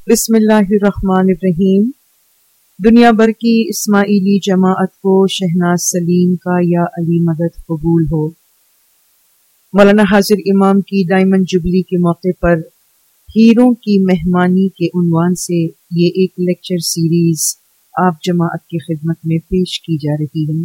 بسم اللہ الرحمن الرحیم۔ دنیا بھر کی اسماعیلی جماعت کو شہناز سلیم کا یا علی مدد قبول ہو۔ مولانا حاضر امام کی ڈائمنڈ جبلی کے موقع پر ہیروں کی مہمانی کے عنوان سے یہ ایک لیکچر سیریز آپ جماعت کی خدمت میں پیش کی جا رہی ہے۔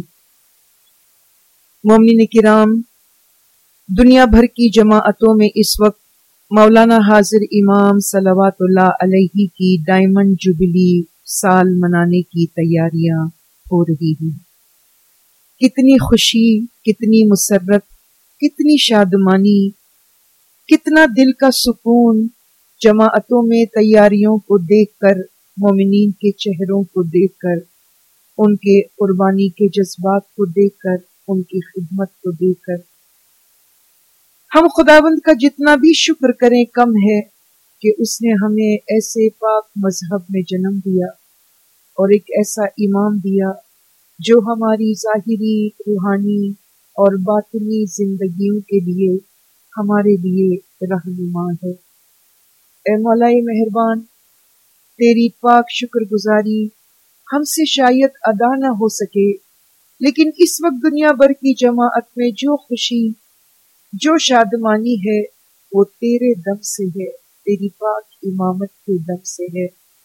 مومنین کرام، دنیا بھر کی جماعتوں میں اس وقت مولانا حاضر امام صلوات اللہ علیہ کی ڈائمنڈ جبلی سال منانے کی تیاریاں ہو رہی ہیں۔ کتنی خوشی، کتنی مسرت، کتنی شادمانی، کتنا دل کا سکون جماعتوں میں تیاریوں کو دیکھ کر، مومنین کے چہروں کو دیکھ کر، ان کے قربانی کے جذبات کو دیکھ کر، ان کی خدمت کو دیکھ کر ہم خداوند کا جتنا بھی شکر کریں کم ہے کہ اس نے ہمیں ایسے پاک مذہب میں جنم دیا اور ایک ایسا امام دیا جو ہماری ظاہری، روحانی اور باطنی زندگیوں کے لیے ہمارے لیے رہنما ہے۔ اے مولا مہربان، تیری پاک شکر گزاری ہم سے شاید ادا نہ ہو سکے، لیکن اس وقت دنیا بھر کی جماعت میں جو خوشی، جو شادمانی ہے، وہ تیرے دم سے ہے، تیری پاک امامت کے دم سے ہے۔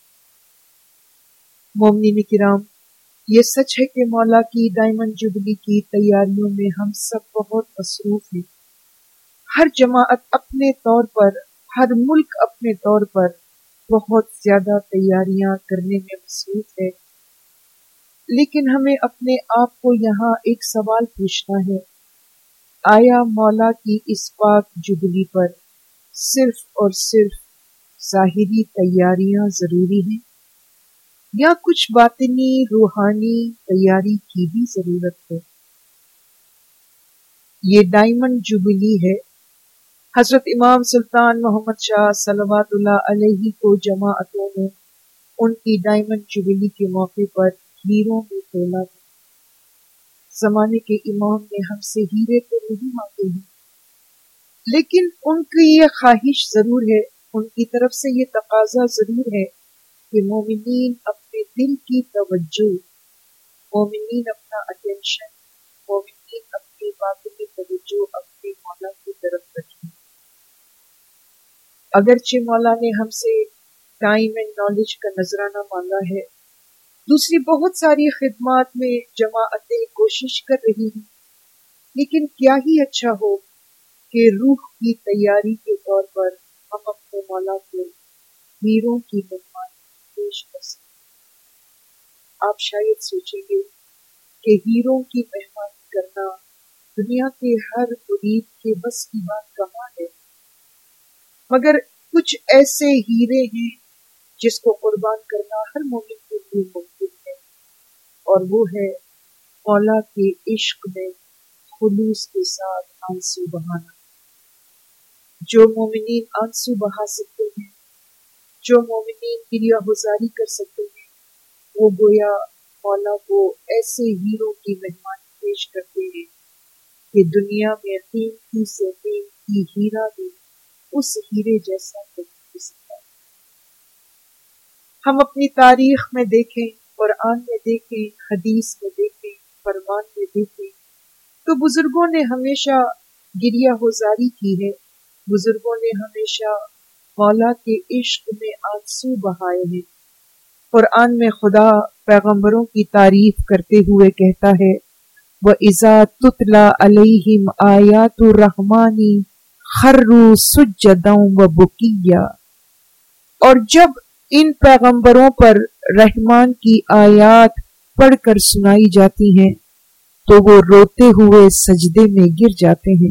مومنین کرام، یہ سچ ہے کہ مولا کی ڈائمنڈ جبلی کی تیاریوں میں ہم سب بہت مصروف ہیں۔ ہر جماعت اپنے طور پر، ہر ملک اپنے طور پر بہت زیادہ تیاریاں کرنے میں مصروف ہے، لیکن ہمیں اپنے آپ کو یہاں ایک سوال پوچھنا ہے: آیا مولا کی اس پاک جبلی پر صرف اور صرف ظاہری تیاریاں ضروری ہیں یا کچھ باطنی، روحانی تیاری کی بھی ضرورت ہے؟ یہ ڈائمنڈ جبلی ہے۔ حضرت امام سلطان محمد شاہ صلوات اللہ علیہ کو جماعتوں میں ان کی ڈائمنڈ جبلی کے موقع پر ہیروں میں تولا تھا۔ زمانے کے امام نے ہم سے ہیرے تو نہیں مانگے ہیں، لیکن ان کی یہ خواہش ضرور ہے، ان کی طرف سے یہ تقاضا ضرور ہے کہ مومنین اپنے دل کی توجہ، مومنین اپنا اٹینشن، مومنین اپنی باطنی توجہ اپنے مولا کی طرف رکھیں۔ اگرچہ مولا نے ہم سے ٹائم اینڈ نالج کا نذرانہ مانگا ہے، دوسری بہت ساری خدمات میں جماعتیں کوشش کر رہی ہیں، لیکن کیا ہی اچھا ہو کہ روح کی تیاری کے طور پر ہم اپنے مولا کو ہیروں کی مہمانی پیش کر سکیں۔ آپ شاید سوچیں گے کہ ہیروں کی مہمانی کرنا دنیا کے ہر مرید کے بس کی بات کہاں ہے، مگر کچھ ایسے ہیرے ہیں جس کو قربان کرنا ہر مومن کے لیے ممکن ہے، اور وہ ہے مولا کے عشق میں خلوص کے ساتھ آنسو بہانا۔ جو مومنین آنسو بہا سکتے ہیں، جو مومنین گریہ گزاری کر سکتے ہیں، وہ گویا مولا کو ایسے ہیروں کی مہمانی پیش کرتے ہیں کہ دنیا میں قیمتی سے قیمتی ہیرا بھی اس ہیرے جیسا نہیں ہو سکتا۔ ہم اپنی تاریخ میں دیکھیں، قرآن میں دیکھیں، حدیث میں دیکھیں، فرمان میں دیکھیں، تو بزرگوں نے ہمیشہ گریہ گزاری کی ہے، بزرگوں نے ہمیشہ مولا کے عشق میں آنسو بہائے ہیں۔ قرآن میں خدا پیغمبروں کی تعریف کرتے ہوئے کہتا ہے: وَإِذَا تُتْلَى عَلَيْهِمْ آيَاتُ الرَّحْمَنِ خَرُّوا سُجَّدًا وَبُكِيًّا، اور جب ان پیغمبروں پر رحمان کی آیات پڑھ کر سنائی جاتی ہیں تو وہ روتے ہوئے سجدے میں گر جاتے ہیں۔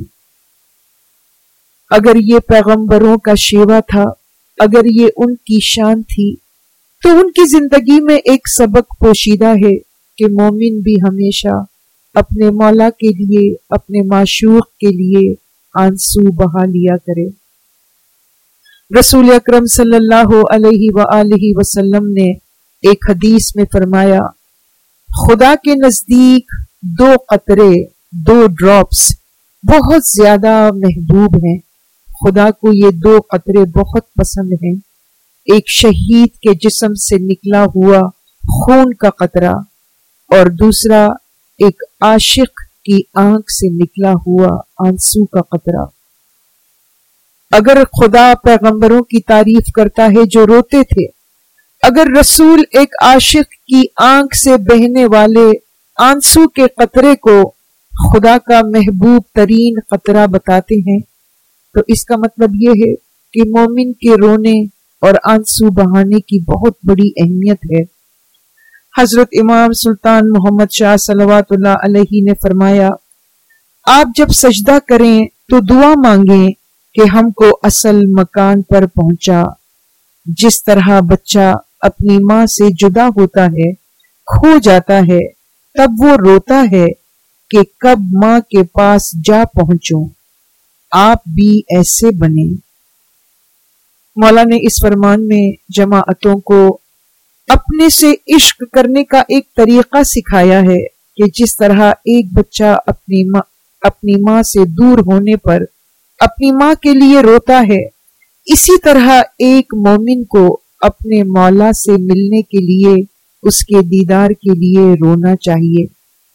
اگر یہ پیغمبروں کا شیوا تھا، اگر یہ ان کی شان تھی، تو ان کی زندگی میں ایک سبق پوشیدہ ہے کہ مومن بھی ہمیشہ اپنے مولا کے لیے، اپنے معشوق کے لیے آنسو بہا لیا کرے۔ رسول اکرم صلی اللہ علیہ وآلہ وسلم نے ایک حدیث میں فرمایا: خدا کے نزدیک 2 قطرے، 2 ڈراپس بہت زیادہ محبوب ہیں، خدا کو یہ 2 قطرے بہت پسند ہیں۔ ایک شہید کے جسم سے نکلا ہوا خون کا قطرہ اور دوسرا ایک عاشق کی آنکھ سے نکلا ہوا آنسو کا قطرہ۔ اگر خدا پیغمبروں کی تعریف کرتا ہے جو روتے تھے، اگر رسول ایک عاشق کی آنکھ سے بہنے والے آنسو کے قطرے کو خدا کا محبوب ترین قطرہ بتاتے ہیں، تو اس کا مطلب یہ ہے کہ مومن کے رونے اور آنسو بہانے کی بہت بڑی اہمیت ہے۔ حضرت امام سلطان محمد شاہ صلوات اللہ علیہ نے فرمایا، آپ جب سجدہ کریں تو دعا مانگیں کہ ہم کو اصل مکان پر پہنچا۔ جس طرح بچہ اپنی ماں سے جدا ہوتا ہے، کھو جاتا ہے، تب وہ روتا ہے کہ کب ماں کے پاس جا پہنچوں، آپ بھی ایسے بنیں۔ مولا نے اس فرمان میں جماعتوں کو اپنے سے عشق کرنے کا ایک طریقہ سکھایا ہے کہ جس طرح ایک بچہ اپنی ماں سے دور ہونے پر اپنی ماں کے لیے روتا ہے، اسی طرح ایک مومن کو اپنے مولا سے ملنے کے لیے، اس کے دیدار کے لیے رونا چاہیے۔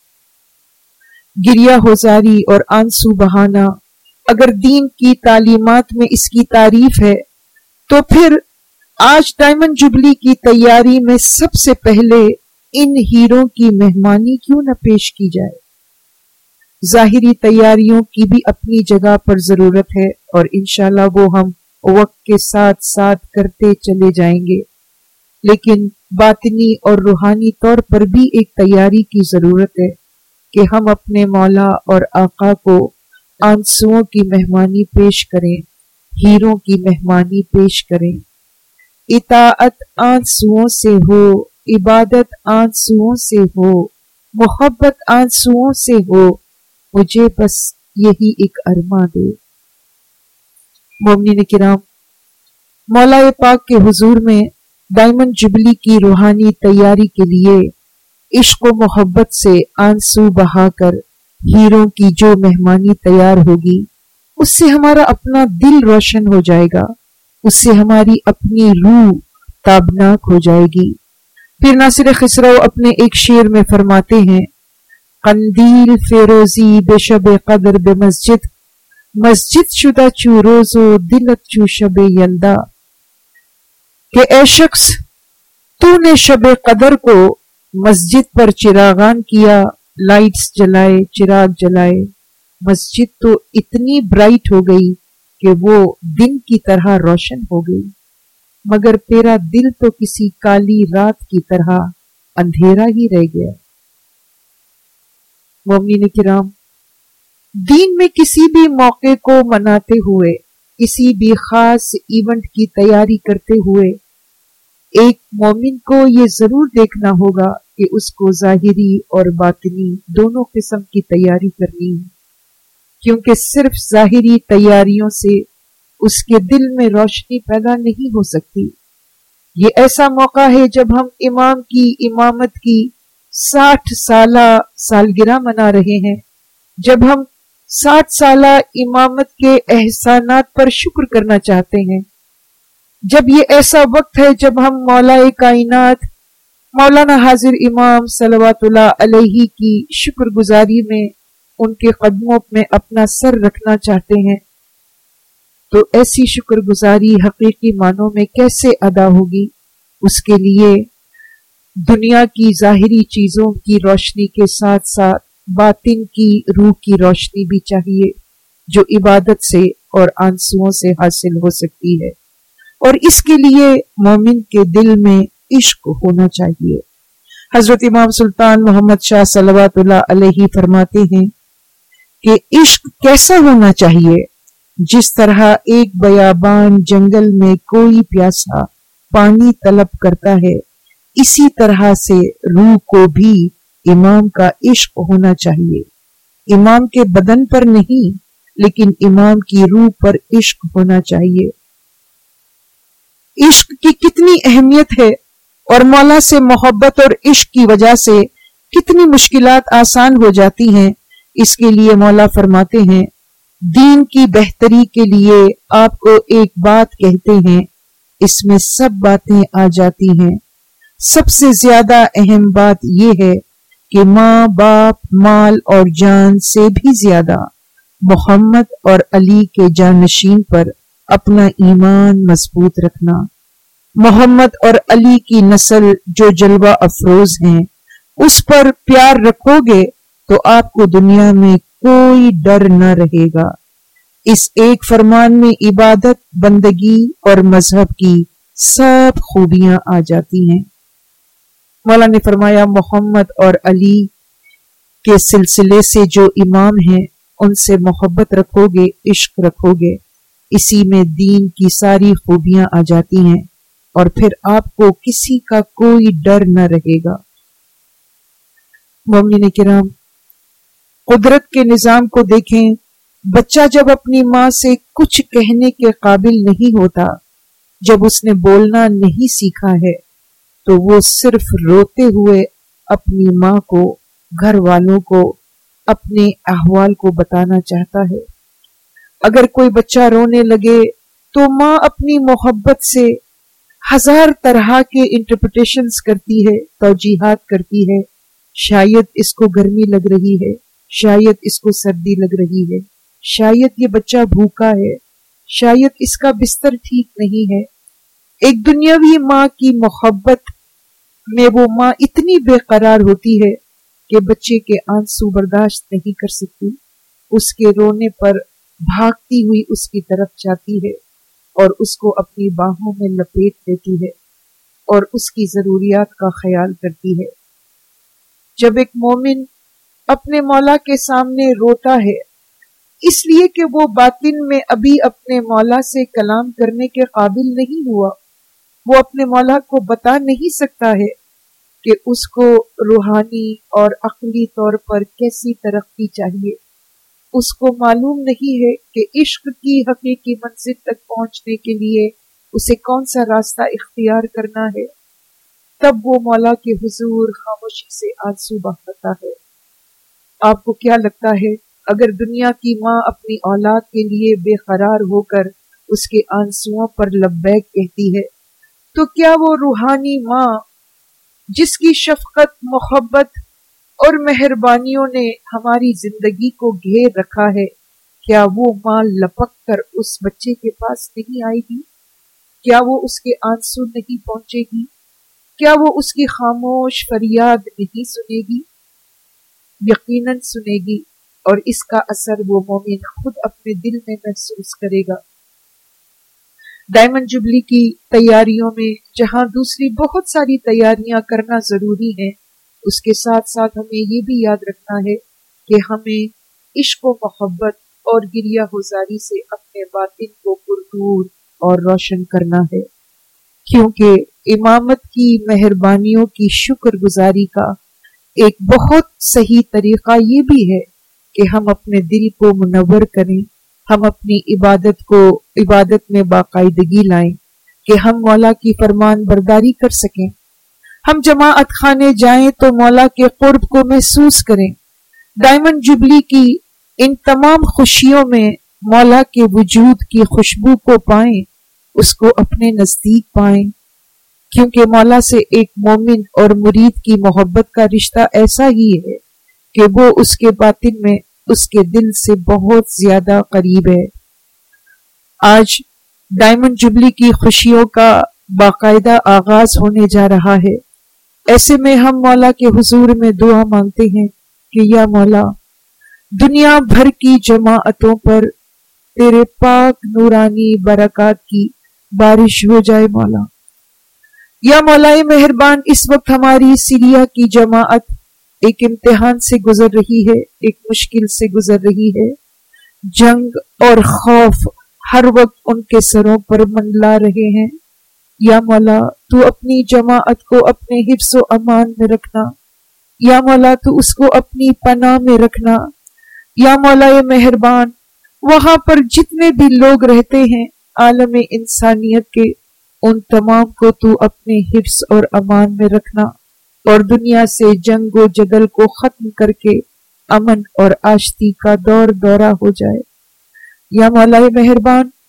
گریہ ہوزاری اور آنسو بہانا اگر دین کی تعلیمات میں اس کی تعریف ہے، تو پھر آج ڈائمنڈ جبلی کی تیاری میں سب سے پہلے ان ہیروں کی مہمانی کیوں نہ پیش کی جائے؟ ظاہری تیاریوں کی بھی اپنی جگہ پر ضرورت ہے اور انشاءاللہ وہ ہم وقت کے ساتھ ساتھ کرتے چلے جائیں گے، لیکن باطنی اور روحانی طور پر بھی ایک تیاری کی ضرورت ہے کہ ہم اپنے مولا اور آقا کو آنسوؤں کی مہمانی پیش کریں، ہیروں کی مہمانی پیش کریں۔ اطاعت آنسوؤں سے ہو، عبادت آنسوؤں سے ہو، محبت آنسوؤں سے ہو، مجھے بس یہی ایک ارماں دے۔ مومنین کرام، مولا پاک کے حضور میں ڈائمنڈ جبلی کی روحانی تیاری کے لیے عشق و محبت سے آنسو بہا کر ہیروں کی جو مہمانی تیار ہوگی، اس سے ہمارا اپنا دل روشن ہو جائے گا، اس سے ہماری اپنی روح تابناک ہو جائے گی۔ پھر ناصر خسرو اپنے ایک شعر میں فرماتے ہیں، قندیل فیروزی بے شب قدر بے مسجد، مسجد شدہ چو روز و دلت چو شب یلدا، کہ اے شخص تو نے شب قدر کو مسجد پر چراغان کیا، لائٹس جلائے، چراغ جلائے، مسجد تو اتنی برائٹ ہو گئی کہ وہ دن کی طرح روشن ہو گئی، مگر تیرا دل تو کسی کالی رات کی طرح اندھیرا ہی رہ گیا۔ مومنین کرام، دین میں کسی بھی موقع کو مناتے ہوئے، کسی بھی خاص ایونٹ کی تیاری کرتے ہوئے، ایک مومن کو یہ ضرور دیکھنا ہوگا کہ اس کو ظاہری اور باطنی دونوں قسم کی تیاری کرنی ہے، کیونکہ صرف ظاہری تیاریوں سے اس کے دل میں روشنی پیدا نہیں ہو سکتی۔ یہ ایسا موقع ہے جب ہم امام کی امامت کی 60 سالہ سالگرہ منا رہے ہیں، جب ہم 60 سالہ امامت کے احسانات پر شکر کرنا چاہتے ہیں، جب یہ ایسا وقت ہے جب ہم مولا کائنات مولانا حاضر امام صلوات اللہ علیہ کی شکر گزاری میں ان کے قدموں میں اپنا سر رکھنا چاہتے ہیں، تو ایسی شکر گزاری حقیقی معنوں میں کیسے ادا ہوگی؟ اس کے لیے دنیا کی ظاہری چیزوں کی روشنی کے ساتھ ساتھ باطن کی روح کی روشنی بھی چاہیے، جو عبادت سے اور آنسوؤں سے حاصل ہو سکتی ہے، اور اس کے لیے مومن کے دل میں عشق ہونا چاہیے۔ حضرت امام سلطان محمد شاہ صلوات اللہ علیہ فرماتے ہیں کہ عشق کیسا ہونا چاہیے؟ جس طرح ایک بیابان جنگل میں کوئی پیاسا پانی طلب کرتا ہے، اسی طرح سے روح کو بھی امام کا عشق ہونا چاہیے۔ امام کے بدن پر نہیں، لیکن امام کی روح پر عشق ہونا چاہیے۔ عشق کی کتنی اہمیت ہے اور مولا سے محبت اور عشق کی وجہ سے کتنی مشکلات آسان ہو جاتی ہیں، اس کے لیے مولا فرماتے ہیں، دین کی بہتری کے لیے آپ کو ایک بات کہتے ہیں اس میں سب باتیں آ جاتی ہیں۔ سب سے زیادہ اہم بات یہ ہے کہ ماں باپ مال اور جان سے بھی زیادہ محمد اور علی کے جانشین پر اپنا ایمان مضبوط رکھنا۔ محمد اور علی کی نسل جو جلوہ افروز ہیں، اس پر پیار رکھو گے تو آپ کو دنیا میں کوئی ڈر نہ رہے گا۔ اس ایک فرمان میں عبادت، بندگی اور مذہب کی سب خوبیاں آ جاتی ہیں۔ مولا نے فرمایا محمد اور علی کے سلسلے سے جو امام ہیں ان سے محبت رکھو گے، عشق رکھو گے، اسی میں دین کی ساری خوبیاں آ جاتی ہیں اور پھر آپ کو کسی کا کوئی ڈر نہ رہے گا۔ مومنین کرام، قدرت کے نظام کو دیکھیں۔ بچہ جب اپنی ماں سے کچھ کہنے کے قابل نہیں ہوتا، جب اس نے بولنا نہیں سیکھا ہے، تو وہ صرف روتے ہوئے اپنی ماں کو، گھر والوں کو، اپنے احوال کو بتانا چاہتا ہے۔ اگر کوئی بچہ رونے لگے تو ماں اپنی محبت سے ہزار طرح کے انٹرپریٹیشنز کرتی ہے، توجیحات کرتی ہے۔ شاید اس کو گرمی لگ رہی ہے، شاید اس کو سردی لگ رہی ہے، شاید یہ بچہ بھوکا ہے، شاید اس کا بستر ٹھیک نہیں ہے۔ ایک دنیاوی ماں کی محبت میں وہ ماں اتنی بے قرار ہوتی ہے کہ بچے کے آنسو برداشت نہیں کر سکتی، اس کے رونے پر بھاگتی ہوئی اس کی طرف جاتی ہے اور اس کو اپنی باہوں میں لپیٹ لیتی ہے اور اس کی ضروریات کا خیال کرتی ہے۔ جب ایک مومن اپنے مولا کے سامنے روتا ہے اس لیے کہ وہ باطن میں ابھی اپنے مولا سے کلام کرنے کے قابل نہیں ہوا، وہ اپنے مولا کو بتا نہیں سکتا ہے کہ اس کو روحانی اور عقلی طور پر کیسی ترقی چاہیے، اس کو معلوم نہیں ہے کہ عشق کی حقیقی منزل تک پہنچنے کے لیے اسے کون سا راستہ اختیار کرنا ہے، تب وہ مولا کے حضور خاموشی سے آنسو بہاتا ہے۔ آپ کو کیا لگتا ہے اگر دنیا کی ماں اپنی اولاد کے لیے بے قرار ہو کر اس کے آنسوؤں پر لبیک کہتی ہے، تو کیا وہ روحانی ماں جس کی شفقت، محبت اور مہربانیوں نے ہماری زندگی کو گھیر رکھا ہے، کیا وہ ماں لپک کر اس بچے کے پاس نہیں آئے گی؟ کیا وہ اس کے آنسو نہیں پہنچے گی؟ کیا وہ اس کی خاموش فریاد نہیں سنے گی؟ یقیناً سنے گی، اور اس کا اثر وہ مومن خود اپنے دل میں محسوس کرے گا۔ ڈائمنڈ جبلی کی تیاریوں میں جہاں دوسری بہت ساری تیاریاں کرنا ضروری ہیں، اس کے ساتھ ساتھ ہمیں یہ بھی یاد رکھنا ہے کہ ہمیں عشق و محبت اور گریہ گزاری سے اپنے باطن کو پرنور اور روشن کرنا ہے، کیونکہ امامت کی مہربانیوں کی شکر گزاری کا ایک بہت صحیح طریقہ یہ بھی ہے کہ ہم اپنے دل کو منور کریں، ہم اپنی عبادت میں باقاعدگی لائیں کہ ہم مولا کی فرمان برداری کر سکیں، ہم جماعت خانے جائیں تو مولا کے قرب کو محسوس کریں، ڈائمنڈ جبلی کی ان تمام خوشیوں میں مولا کے وجود کی خوشبو کو پائیں، اس کو اپنے نزدیک پائیں، کیونکہ مولا سے ایک مومن اور مرید کی محبت کا رشتہ ایسا ہی ہے کہ وہ اس کے باطن میں اس کے دل سے بہت زیادہ قریب ہے۔ آج ڈائمنڈ جبلی کی خوشیوں کا باقاعدہ آغاز ہونے جا رہا ہے۔ ایسے میں ہم مولا کے حضور میں دعا مانگتے ہیں کہ یا مولا، دنیا بھر کی جماعتوں پر تیرے پاک نورانی برکات کی بارش ہو جائے مولا۔ یا مولا مہربان، اس وقت ہماری سیریا کی جماعت ایک امتحان سے گزر رہی ہے، ایک مشکل سے گزر رہی ہے، جنگ اور خوف ہر وقت ان کے سروں پر منڈلا رہے ہیں۔ یا مولا، تو اپنی جماعت کو اپنے حفظ و امان میں رکھنا، یا مولا تو اس کو اپنی پناہ میں رکھنا۔ یا مولا مہربان، وہاں پر جتنے بھی لوگ رہتے ہیں عالم انسانیت کے، ان تمام کو تو اپنے حفظ اور امان میں رکھنا، اور دنیا سے جنگ و جدل کو ختم کر کے امن اور آشتی کا دورہ ہو جائے۔ یا مولا مہربان،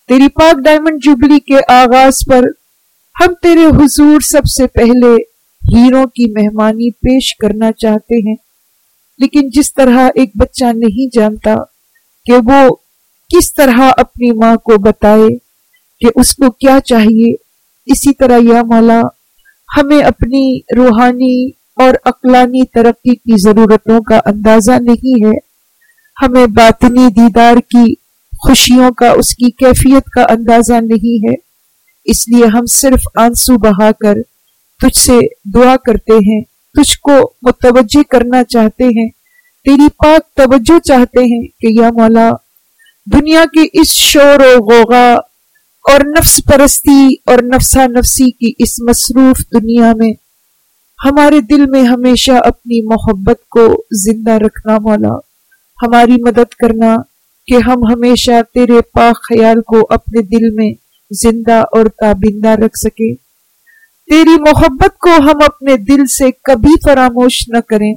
تیری پاک ڈائمنڈ جوبلی کے آغاز پر ہم تیرے حضور سب سے پہلے ہیروں کی مہمانی پیش کرنا چاہتے ہیں، لیکن جس طرح ایک بچہ نہیں جانتا کہ وہ کس طرح اپنی ماں کو بتائے کہ اس کو کیا چاہیے، اسی طرح یا مولا ہمیں اپنی روحانی اور عقلانی ترقی کی ضرورتوں کا اندازہ نہیں ہے، ہمیں باطنی دیدار کی خوشیوں کا، اس کی کیفیت کا اندازہ نہیں ہے، اس لیے ہم صرف آنسو بہا کر تجھ سے دعا کرتے ہیں، تجھ کو متوجہ کرنا چاہتے ہیں، تیری پاک توجہ چاہتے ہیں کہ یا مولا دنیا کے اس شور و غوغا اور نفس پرستی اور نفسا نفسی کی اس مصروف دنیا میں ہمارے دل میں ہمیشہ اپنی محبت کو زندہ رکھنا مولا، ہماری مدد کرنا کہ ہم ہمیشہ تیرے پاک خیال کو اپنے دل میں زندہ اور تابندہ رکھ سکیں، تیری محبت کو ہم اپنے دل سے کبھی فراموش نہ کریں،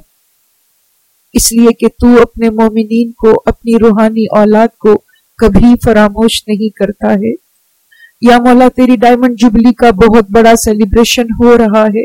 اس لیے کہ تو اپنے مومنین کو، اپنی روحانی اولاد کو کبھی فراموش نہیں کرتا ہے۔ یا مولا تیری ڈائمنڈ جوبلی کا بہت بڑا سیلیبریشن ہو رہا ہے،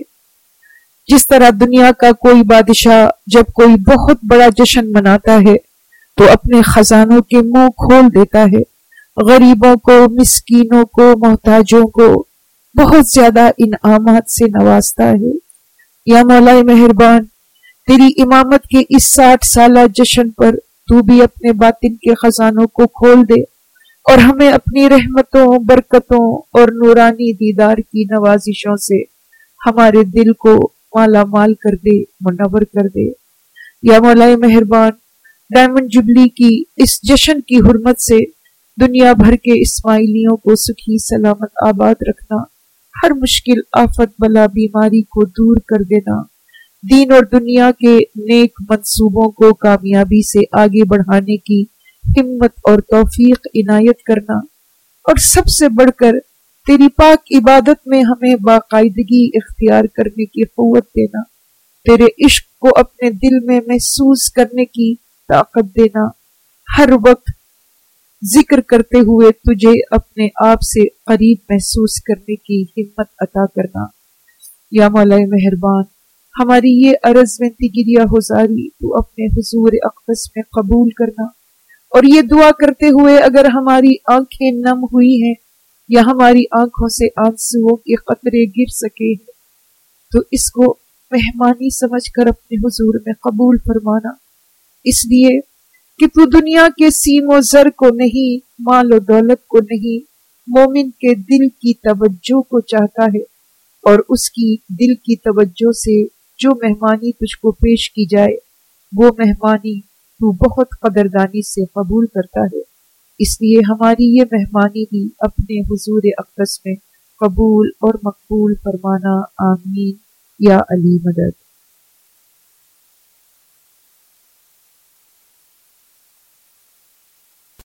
جس طرح دنیا کا کوئی بادشاہ جب کوئی بہت بڑا جشن مناتا ہے تو اپنے خزانوں کے منہ کھول دیتا ہے، غریبوں کو، مسکینوں کو، محتاجوں کو بہت زیادہ انعامات سے نوازتا ہے۔ یا مولا مہربان تیری امامت کے اس 60 سالہ جشن پر تو بھی اپنے باطن کے خزانوں کو کھول دے اور ہمیں اپنی رحمتوں، برکتوں اور نورانی دیدار کی نوازشوں سے ہمارے دل کو مالا مال کر دے، منور کر دے۔ یا مولا مہربان ڈائمنڈ جوبلی کی اس جشن کی حرمت سے دنیا بھر کے اسماعیلیوں کو سکھی سلامت آباد رکھنا، ہر مشکل، آفت، بلا، بیماری کو دور کر دینا، دین اور دنیا کے نیک منصوبوں کو کامیابی سے آگے بڑھانے کی ہمت اور توفیق عنایت کرنا، اور سب سے بڑھ کر تیری پاک عبادت میں ہمیں باقاعدگی اختیار کرنے کی قوت دینا، تیرے عشق کو اپنے دل میں محسوس کرنے کی طاقت دینا، ہر وقت ذکر کرتے ہوئے تجھے اپنے آپ سے قریب محسوس کرنے کی ہمت عطا کرنا۔ یا مولا مہربان ہماری یہ عرض ونتی گریہ ہوزاری تو اپنے حضور اقدس میں قبول کرنا، اور یہ دعا کرتے ہوئے اگر ہماری آنکھیں نم ہوئی ہیں یا ہماری آنکھوں سے آنسوؤں کے قطرے گر سکے ہیں تو اس کو مہمانی سمجھ کر اپنے حضور میں قبول فرمانا، اس لیے کہ تو دنیا کے سیم و زر کو نہیں، مال و دولت کو نہیں، مومن کے دل کی توجہ کو چاہتا ہے، اور اس کی دل کی توجہ سے جو مہمانی تجھ کو پیش کی جائے وہ مہمانی تو بہت قدردانی سے قبول کرتا ہے، اس لیے ہماری یہ مہمانی بھی اپنے حضور اقدس میں قبول اور مقبول فرمانا، آمین یا علی مدد۔